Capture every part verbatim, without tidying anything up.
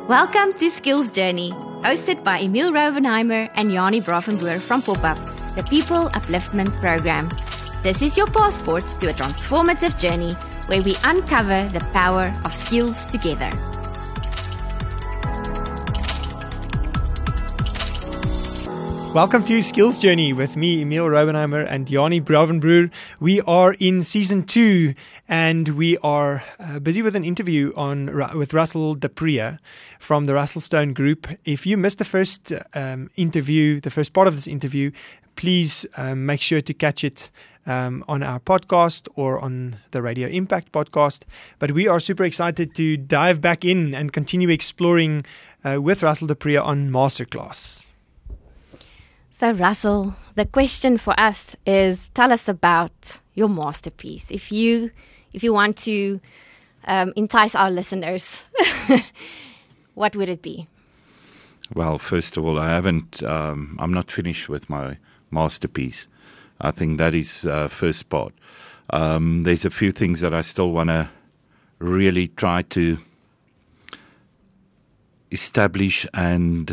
Welcome to Skills Journey, hosted by Emil Rovenheimer and Jani Bravenboer from Pop-Up, the People Upliftment Program. This is your passport to a transformative journey where we uncover the power of skills together. Welcome to Skills Journey with me, Emil Rovenheimer and Jani Bravenboer. We are in season two and we are uh, busy with an interview on with Russell de Pre from the Russell Stone Group. If you missed the first um, interview, the first part of this interview, please um, make sure to catch it um, on our podcast or on the Radio Impact podcast. But we are super excited to dive back in and continue exploring uh, with Russell de Pre on Masterclass. So Russell, the question for us is, tell us about your masterpiece. If you if you want to um, entice our listeners, what would it be? Well, first of all, I haven't, um, I'm not finished with my masterpiece. I think that is uh, first part. Um, there's a few things that I still want to really try to establish and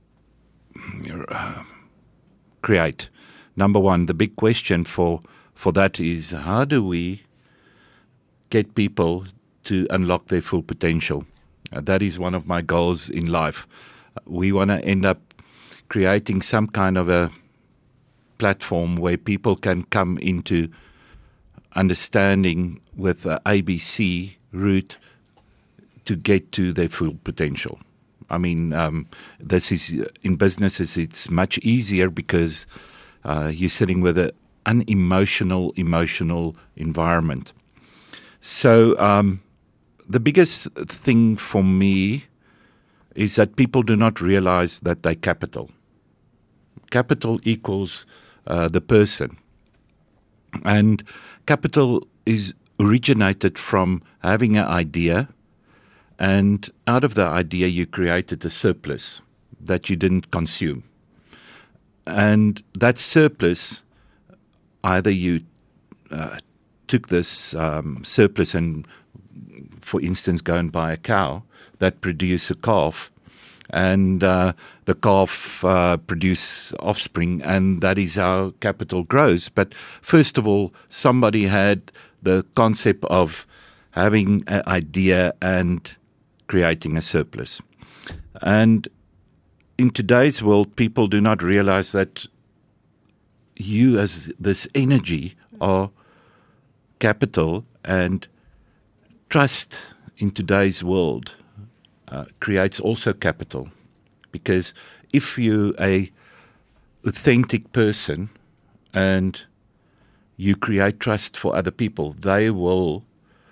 uh, create. Number one, the big question for, for that is, how do we get people to unlock their full potential? Uh, that is one of my goals in life. We want to end up creating some kind of a platform where people can come into understanding with the A B C route to get to their full potential. I mean, um, this is in businesses, it's much easier because uh, you're sitting with an unemotional, emotional environment. So um, the biggest thing for me is that people do not realize that they capital. Capital equals uh, the person. And capital is originated from having an idea, and out of the idea, you created a surplus that you didn't consume. And that surplus, either you uh, took this um, surplus and, for instance, go and buy a cow that produces a calf, and uh, the calf uh, produces offspring, and that is how capital grows. But first of all, somebody had the concept of having an idea and creating a surplus. And in today's world, people do not realize that you as this energy are capital, and trust in today's world uh, creates also capital. Because if you're a authentic person and you create trust for other people, they will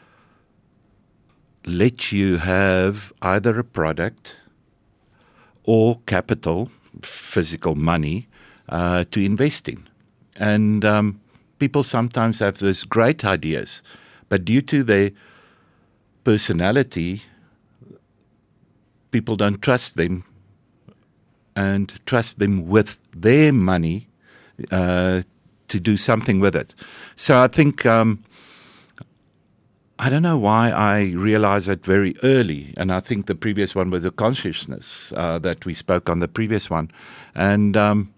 let you have either a product or capital, physical money, uh, to invest in. And um, people sometimes have those great ideas, but due to their personality, people don't trust them and trust them with their money uh, to do something with it. So I think um, I don't know why I realized it very early, and I think the previous one was the consciousness uh, that we spoke on the previous one. And um,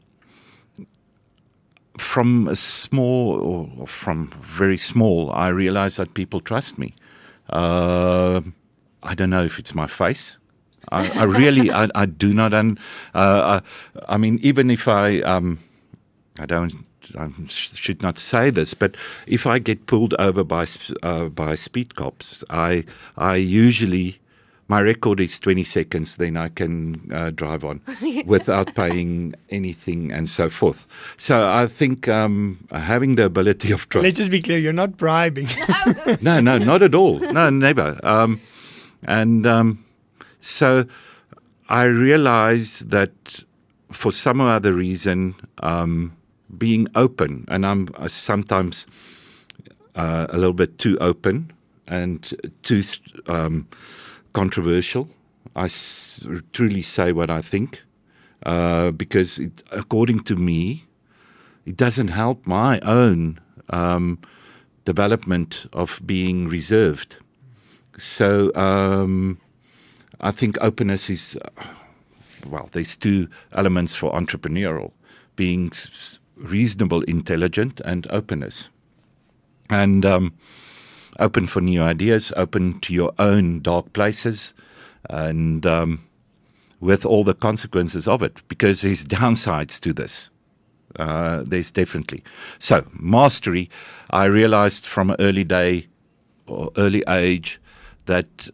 from a small, or from very small, I realized that people trust me. Uh, I don't know if it's my face. I, I really, I, I do not, un, uh, I, I mean, even if I, um, I don't, I should not say this, but if I get pulled over by uh, by speed cops, I I usually, my record is twenty seconds, then I can uh, drive on without paying anything and so forth. So I think um, having the ability of trust. Let's just be clear, you're not bribing. No, no, not at all. No, never. Um, and um, so I realized that for some other reason, um, being open, and I'm uh, sometimes uh, a little bit too open and too um, controversial. I s- truly say what I think uh, because, it, according to me, it doesn't help my own um, development of being reserved. So um, I think openness is, uh, well, there's two elements for entrepreneurial, being s- reasonable, intelligent, and openness. And um, open for new ideas, open to your own dark places, and um, with all the consequences of it, because there's downsides to this. Uh, there's definitely. So, mastery, I realized from an early day or early age that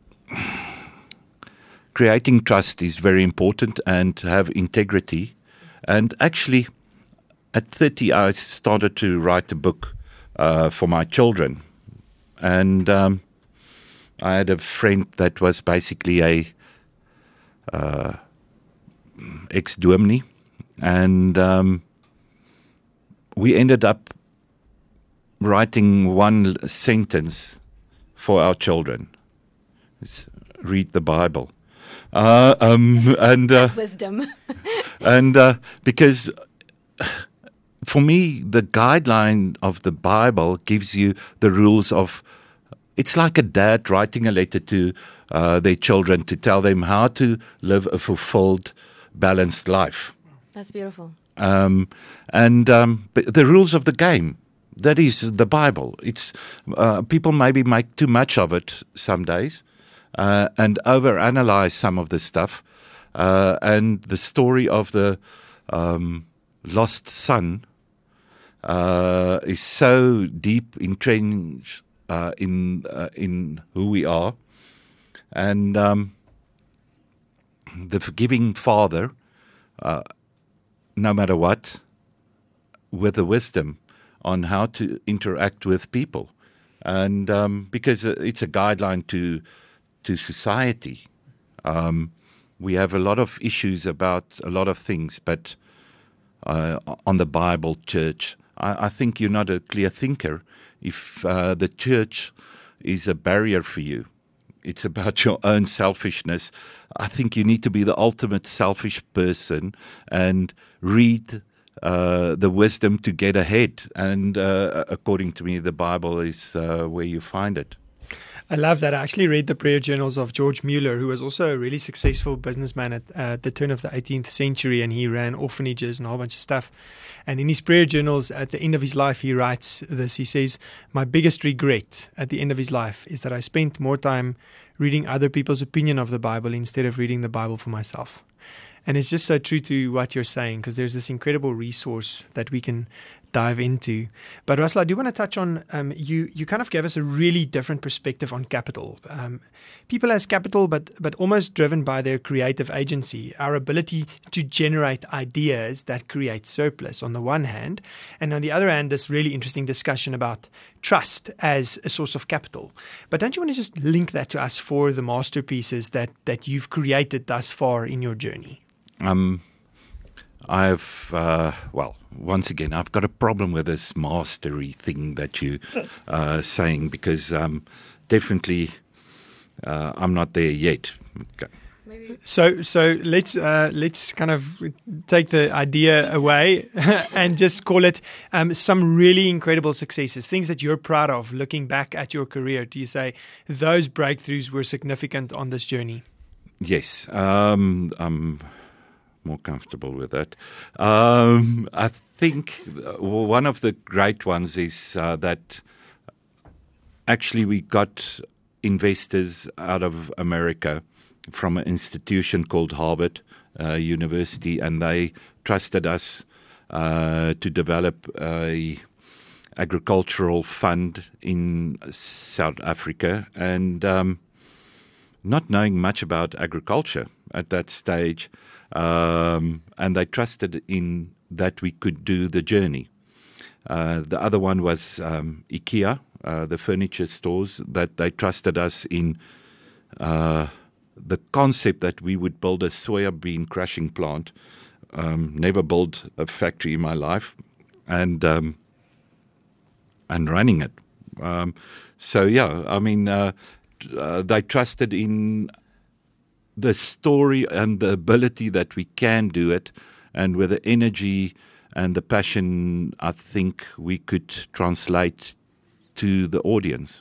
creating trust is very important, and to have integrity. And actually, at thirty, I started to write a book uh, for my children. And um, I had a friend that was basically a uh, ex-dominee, and um, we ended up writing one sentence for our children. It's, read the Bible. Uh, um, and uh, Wisdom. and uh, because for me, the guideline of the Bible gives you the rules of, it's like a dad writing a letter to uh, their children to tell them how to live a fulfilled, balanced life. That's beautiful. Um, and um, but the rules of the game, that is the Bible. It's uh, people maybe make too much of it some days uh, and overanalyze some of the stuff. Uh, and the story of the um, lost son uh, is so deep entrenched uh, in uh, in who we are, and um, the forgiving father, uh, no matter what, with the wisdom on how to interact with people, and um, because it's a guideline to to society. Um, we have a lot of issues about a lot of things, but uh, on the Bible, church, I, I think you're not a clear thinker if uh, the church is a barrier for you. It's about your own selfishness. I think you need to be the ultimate selfish person and read uh, the wisdom to get ahead. And uh, according to me, the Bible is uh, where you find it. I love that. I actually read the prayer journals of George Mueller, who was also a really successful businessman at uh, the turn of the eighteenth century, and he ran orphanages and a whole bunch of stuff. And in his prayer journals, at the end of his life, he writes this. He says, "My biggest regret at the end of his life is that I spent more time reading other people's opinion of the Bible instead of reading the Bible for myself." And it's just so true to what you're saying, because there's this incredible resource that we can dive into. But Russell, I do want to touch on, um, you you kind of gave us a really different perspective on capital. Um, people as capital, but but almost driven by their creative agency, our ability to generate ideas that create surplus on the one hand, and on the other hand, this really interesting discussion about trust as a source of capital. But don't you want to just link that to us for the masterpieces that, that you've created thus far in your journey? Um, I've, uh, well, once again, I've got a problem with this mastery thing that you uh, saying, because um, definitely uh, I'm not there yet. Okay. So, so let's uh, let's kind of take the idea away and just call it um, some really incredible successes, things that you're proud of. Looking back at your career, do you say those breakthroughs were significant on this journey? Yes, um, I'm more comfortable with that. Um, I think one of the great ones is uh, that actually we got investors out of America from an institution called Harvard uh, University, and they trusted us uh, to develop a agricultural fund in South Africa. And um, not knowing much about agriculture at that stage, um, and they trusted in that we could do the journey. Uh, the other one was um, IKEA, uh, the furniture stores, that they trusted us in uh, the concept that we would build a soya bean crushing plant. Um, never built a factory in my life, and um, and running it. Um, so yeah, I mean, uh, uh, they trusted in the story and the ability that we can do it, and with the energy and the passion, I think we could translate to the audience.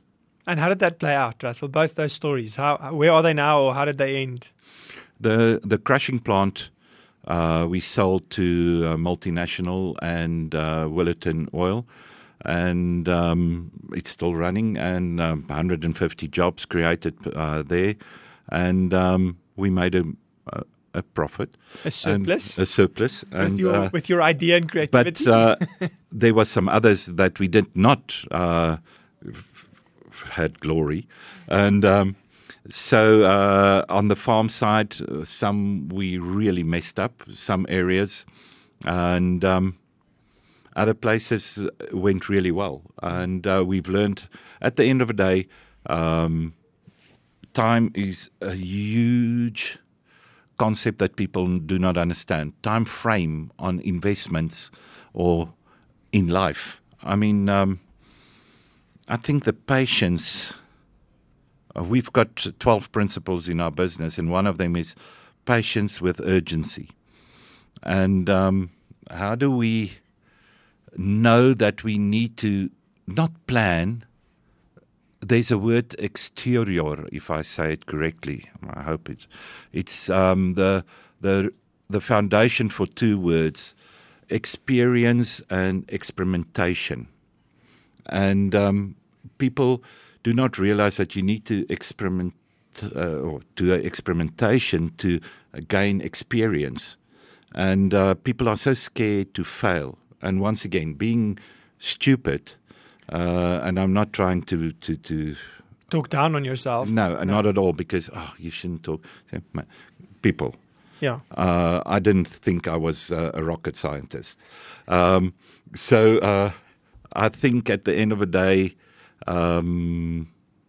And how did that play out, Russell? Both those stories. How, where are they now, or how did they end? The the crushing plant uh, we sold to uh, multinational and uh, Willerton Oil, and um, it's still running, and um, one hundred fifty jobs created uh, there, and um, we made a, a, a profit, a surplus, and, a surplus, with and your uh, with your idea and creativity. But uh, there were some others that we did not uh, f- had glory, and. Um, So uh, on the farm side, uh, some we really messed up, some areas, and um, other places went really well. And uh, we've learned, at the end of the day, um, time is a huge concept that people do not understand. Time frame on investments or in life. I mean, um, I think the patience... Uh, we've got twelve principles in our business, and one of them is patience with urgency. And um, how do we know that we need to not plan? There's a word exterior, if I say it correctly. I hope it. It's um, the the the foundation for two words: experience and experimentation. And um, people do not realize that you need to experiment uh, or do experimentation to uh, gain experience. And uh, people are so scared to fail. And once again, being stupid, uh, and I'm not trying to, to, to talk down on yourself. No, no, not at all, because oh, you shouldn't talk. People. Yeah. Uh, I didn't think I was uh, a rocket scientist. Um, so uh, I think at the end of the day, Um,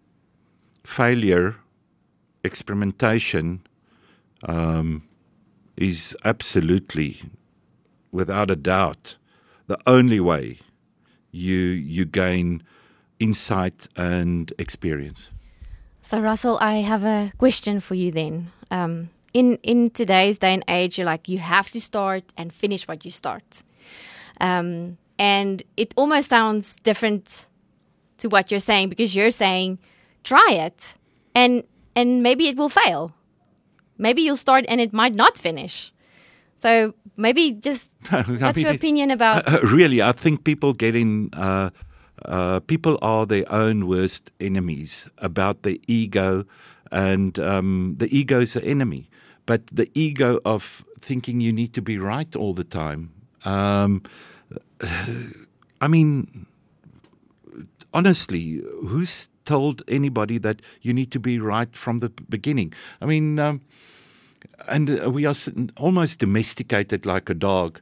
failure, experimentation um, is absolutely, without a doubt, the only way you you gain insight and experience. So, Russell, I have a question for you then. Um, in, in today's day and age, you're like, you have to start and finish what you start. Um, and it almost sounds different to what you're saying, because you're saying try it and and maybe it will fail. Maybe you'll start and it might not finish. So maybe just what's mean, your opinion about uh, uh, really, I think people get in uh, uh, people are their own worst enemies about the ego, and um, the ego is the enemy, but the ego of thinking you need to be right all the time. um, I mean, honestly, who's told anybody that you need to be right from the beginning? I mean, um, and uh, we are almost domesticated like a dog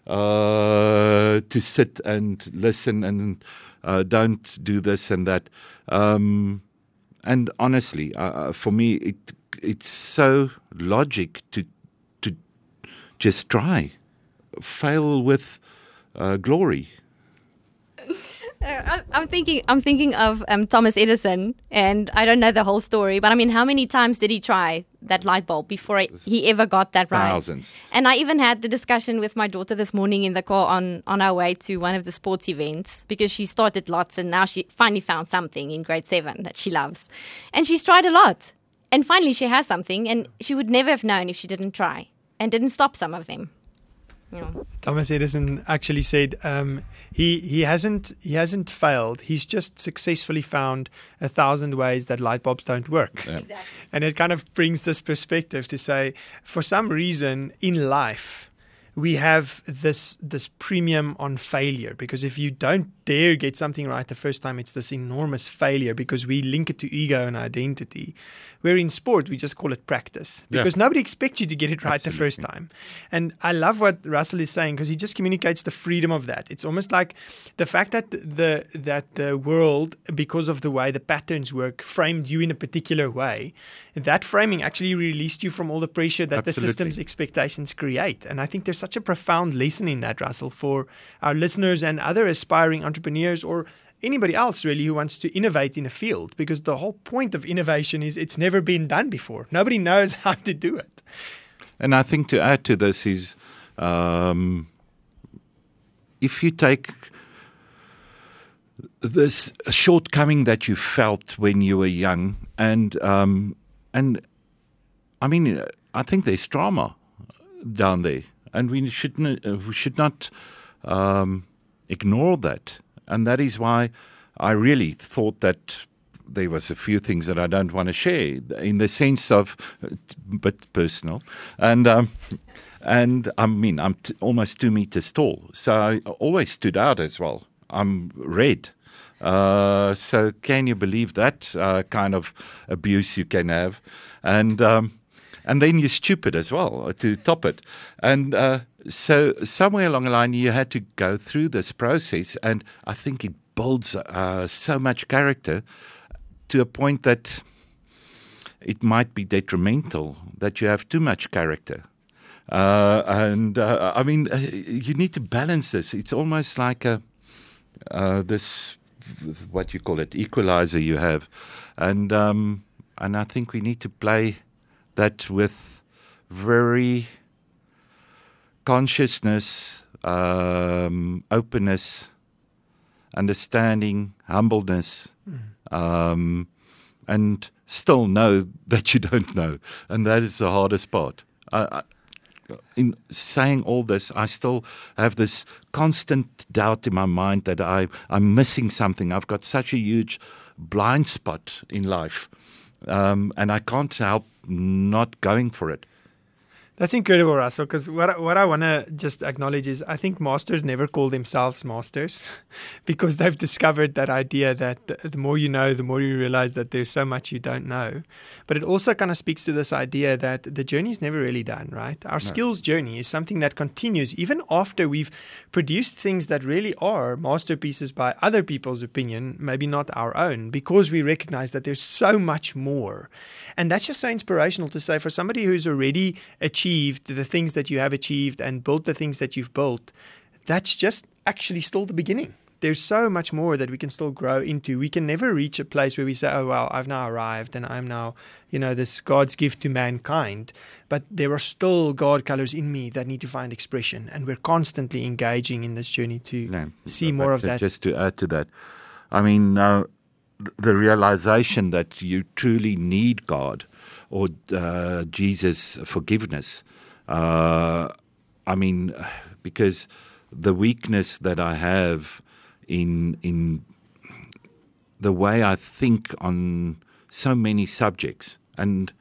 uh, to sit and listen and uh, don't do this and that. Um, and honestly, uh, for me, it it's so logic to to just try, fail with uh, glory. I'm thinking I'm thinking of um, Thomas Edison, and I don't know the whole story, but I mean, how many times did he try that light bulb before he ever got that right? Thousands. And I even had the discussion with my daughter this morning in the car on, on our way to one of the sports events, because she started lots and now she finally found something in grade seven that she loves. And she's tried a lot. And finally she has something, and she would never have known if she didn't try and didn't stop some of them. Yeah. Thomas Edison actually said um, he he hasn't he hasn't failed. He's just successfully found a thousand ways that light bulbs don't work. Yeah. Exactly. And it kind of brings this perspective to say, for some reason in life, we have this this premium on failure, because if you don't dare get something right the first time, it's this enormous failure, because we link it to ego and identity. Where in sport, we just call it practice, because yeah. nobody expects you to get it right Absolutely. the first time. And I love what Russell is saying, because he just communicates the freedom of that. It's almost like the fact that the that the world, because of the way the patterns work, framed you in a particular way. That framing actually released you from all the pressure that Absolutely. the system's expectations create. And I think there's such a profound lesson in that, Russell, for our listeners and other aspiring entrepreneurs, or anybody else really who wants to innovate in a field, because the whole point of innovation is it's never been done before. Nobody knows how to do it. And I think to add to this is, um, if you take this shortcoming that you felt when you were young, and um, and I mean, I think there's trauma down there, and we shouldn't we should not um, ignore that, and that is why I really thought that there was a few things that I don't want to share in the sense of, but personal, and. Um, And I mean, I'm t- almost two meters tall, so I always stood out as well. I'm red. Uh, so can you believe that uh, kind of abuse you can have? And um, and then you're stupid as well to top it. And uh, so somewhere along the line, you had to go through this process, and I think it builds uh, so much character to a point that it might be detrimental that you have too much character. Uh, and uh, I mean, uh, you need to balance this. It's almost like a uh, this what you call it equalizer you have, and um, and I think we need to play that with very consciousness, um, openness, understanding, humbleness, mm. um, and still know that you don't know, and that is the hardest part. I, I, In saying all this, I still have this constant doubt in my mind that I, I'm missing something. I've got such a huge blind spot in life, um, and I can't help not going for it. That's incredible, Russell, because what, what I want to just acknowledge is I think masters never call themselves masters because they've discovered that idea that the, the more you know, the more you realize that there's so much you don't know. But it also kind of speaks to this idea that the journey is never really done, right? Our no. skills journey is something that continues even after we've produced things that really are masterpieces by other people's opinion, maybe not our own, because we recognize that there's so much more. And that's just so inspirational to say for somebody who's already achieved achieved the things that you have achieved and built the things that you've built, that's just actually still the beginning. There's so much more that we can still grow into. We can never reach a place where we say, oh, well, I've now arrived and I'm now, you know, this God's gift to mankind. But there are still God colors in me that need to find expression. And we're constantly engaging in this journey to no, see more of that. Just to add to that, I mean, uh, the realization that you truly need God or uh, Jesus' forgiveness. Uh, I mean, because the weakness that I have in in the way I think on so many subjects, and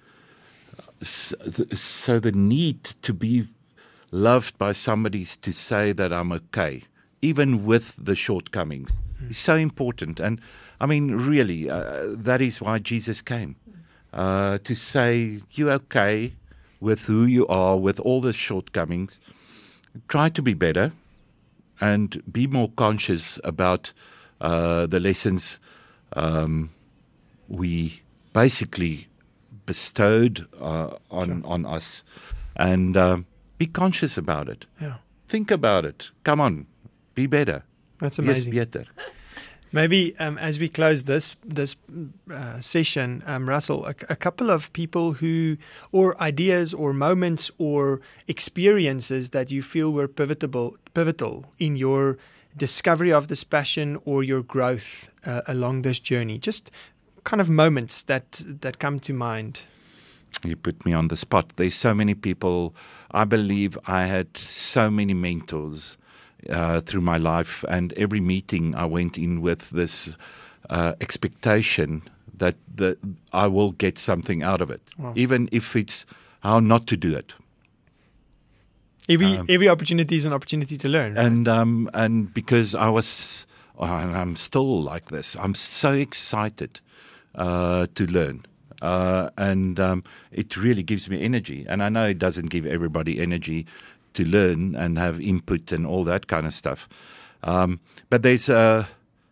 so the need to be loved by somebody to say that I'm okay, even with the shortcomings, mm. is so important. And I mean, really, uh, that is why Jesus came. Uh, to say you're okay with who you are, with all the shortcomings. Try to be better and be more conscious about uh, the lessons um, we basically bestowed uh, on sure. on us, and um, be conscious about it. Yeah. Think about it. Come on, be better. That's amazing. Yes, better. Maybe um, as we close this this uh, session, um, Russell, a, a couple of people who, or ideas or moments or experiences that you feel were pivotal, pivotal in your discovery of this passion or your growth uh, along this journey. Just kind of moments that that come to mind. You put me on the spot. There's so many people. I believe I had so many mentors Uh, through my life, and every meeting I went in with this uh, expectation that the, I will get something out of it, wow. even if it's how not to do it. Every um, every opportunity is an opportunity to learn. Right? And um, and because I was, I'm still like this. I'm so excited uh, to learn. Uh, and um, it really gives me energy. And I know it doesn't give everybody energy to learn and have input and all that kind of stuff. Um, but there's a,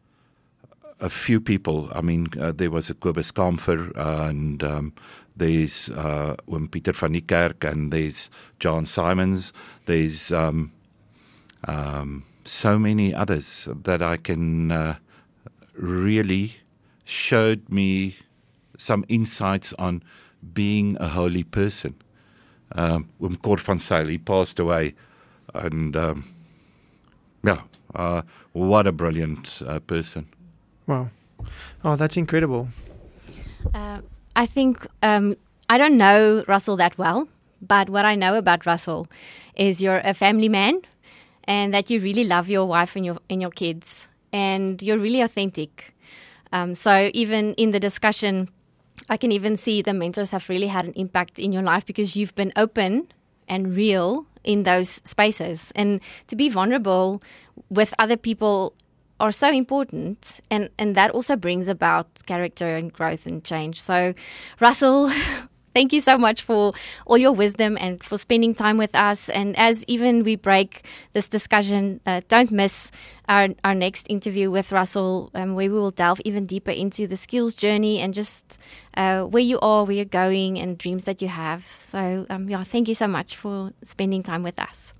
a few people. I mean, uh, there was a Kobus Kamfer, uh, and um, there's uh, Oom Pieter van die Kerk, and there's John Simons. There's um, um, so many others that I can uh, really showed me some insights on being a holy person. Um, Oom Cor van Zyl, he passed away, and um, yeah, uh, what a brilliant uh, person. Wow. Oh, that's incredible. Uh, I think um, I don't know Russell that well, but what I know about Russell is you're a family man and that you really love your wife and your and your kids, and you're really authentic. Um, so even in the discussion, I can even see the mentors have really had an impact in your life because you've been open and real in those spaces. And to be vulnerable with other people are so important, and, and that also brings about character and growth and change. So, Russell, thank you so much for all your wisdom and for spending time with us. And as even we break this discussion, uh, don't miss our, our next interview with Russell, um, where we will delve even deeper into the skills journey and just uh, where you are, where you're going, and dreams that you have. So, um, yeah, thank you so much for spending time with us.